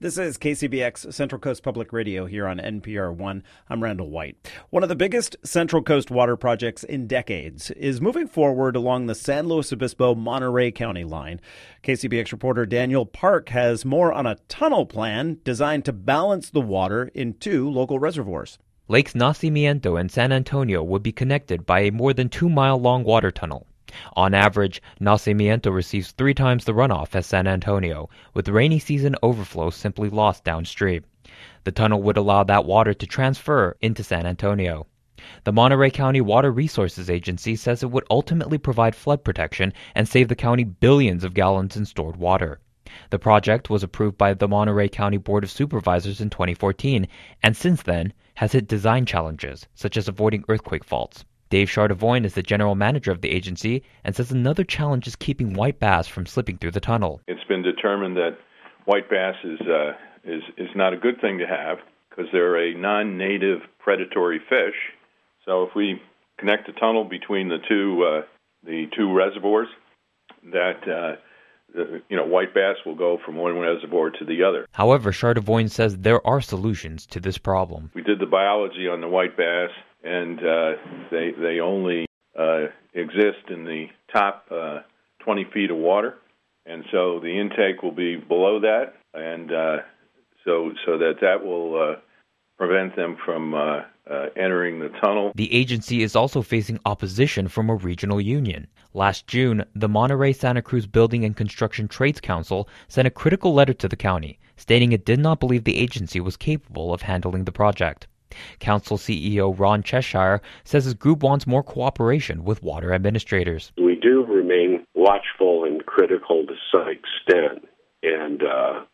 This is KCBX Central Coast Public Radio here on NPR One. I'm Randall White. One of the biggest Central Coast water projects in decades is moving forward along the San Luis Obispo-Monterey County line. KCBX reporter Daniel Park has more on a tunnel plan designed to balance the water in two local reservoirs. Lakes Nacimiento and San Antonio would be connected by a more than 2-mile-long water tunnel. On average, Nacimiento receives 3 times the runoff as San Antonio, with rainy season overflow simply lost downstream. The tunnel would allow that water to transfer into San Antonio. The Monterey County Water Resources Agency says it would ultimately provide flood protection and save the county billions of gallons in stored water. The project was approved by the Monterey County Board of Supervisors in 2014, and since then has hit design challenges, such as avoiding earthquake faults. Dave Chardevoin is the general manager of the agency and says another challenge is keeping white bass from slipping through the tunnel. It's been determined that white bass is not a good thing to have because they're a non-native predatory fish. So if we connect a tunnel between the two reservoirs, that white bass will go from one reservoir to the other. However, Chardevoin says there are solutions to this problem. We did the biology on the white bass, and they only exist in the top 20 feet of water, and so the intake will be below that, and so that will prevent them from entering the tunnel. The agency is also facing opposition from a regional union. Last June, the Monterey-Santa Cruz Building and Construction Trades Council sent a critical letter to the county, stating it did not believe the agency was capable of handling the project. Council CEO Ron Cheshire says his group wants more cooperation with water administrators. We do remain watchful and critical to some extent, and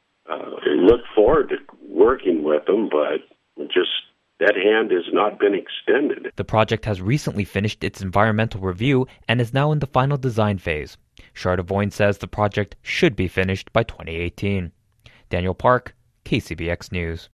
look forward to working with them, but just that hand has not been extended. The project has recently finished its environmental review and is now in the final design phase. Chardevoin says the project should be finished by 2018. Daniel Park, KCBX News.